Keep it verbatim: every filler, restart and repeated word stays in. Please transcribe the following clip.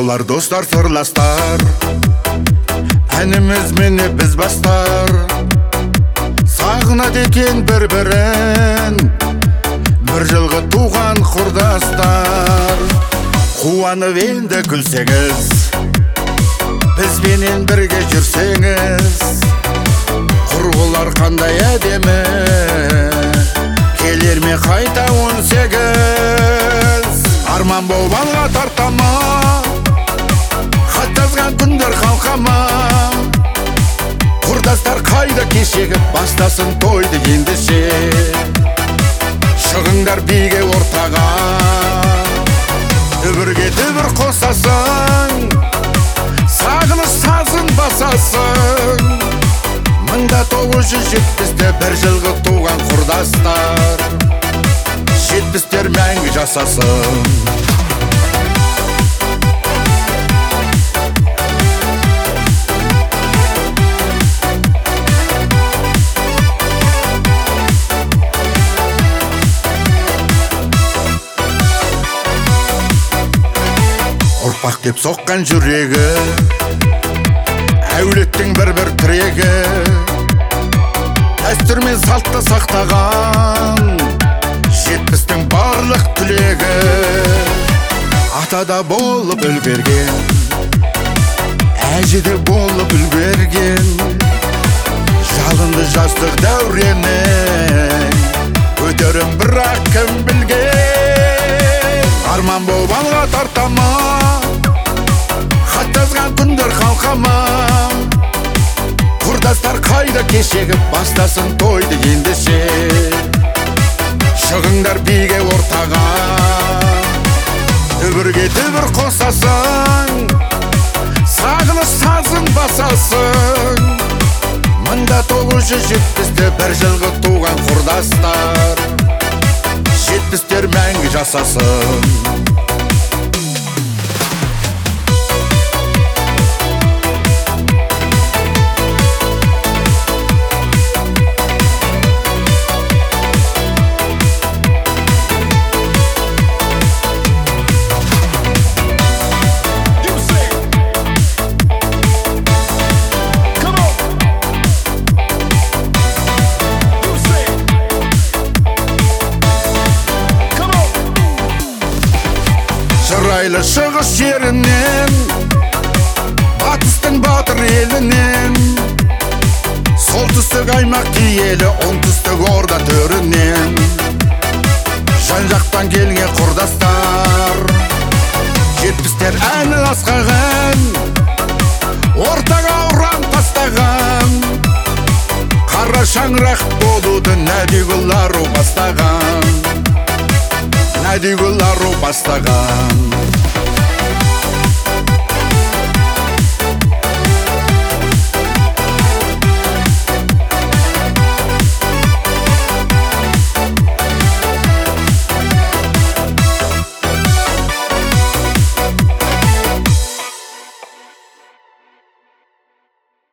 Құрбылар, достар, сырластар, әніміз мені біз бастар. Сағынады екен бір-бірін, бір жылғы туған құрдастар. Қуанып енді күлсеңіз, бізбенен бірге жүрсеңіз. Құрбылар қандай әдемі, келер ме қайта он сегіз. Арман болып алға тартама, хат жазған күндер қалқама. Құрдастар қайда кешегіп, бастасын тойды ендеше. Шығыңдар биге ортаға, дүбірге дүбір қосасың, сағыныш сазын басасың. Мыңда тоғыз жүз жетпісте бір жылғы туған құрдастар, жетпістер мәңгі жасасын. Ұрпақ деп соққан жүрегі, әулеттің бір-бір тірегі. Дәстүр мен салтты сақтаған, жетпістің барлық түлегі. Атада болып үлгерген, әжеде болып үлгерген. Жалынды жастық дәуремен, өтерім бірақ кім білген. Арман болып алға тартама, хат жазған күндер қалқама. Құрдастар қайда кешегіп, бастасын тойды ендеше. Шығыңдар биге ортаға, дүбірге дүбір қосасың, сағыныш сазын басасың. Мыңда тоғыз жүз жетпісте бір жылғы туған құрдастар, жетпістер мәңгі жасасын. Жырайлы шығыс жерінен, батыстың батыр елінен. Солтүстік аймақ киелі, оңтүстік орда төрінен. Жан жақтан келген құрдастар, жетпістер әні асқаған, ортаға ұран тастаған. Қара шаңырақ болуды Нәдигүл ару бастаған, Нәдигүл ару бастаған.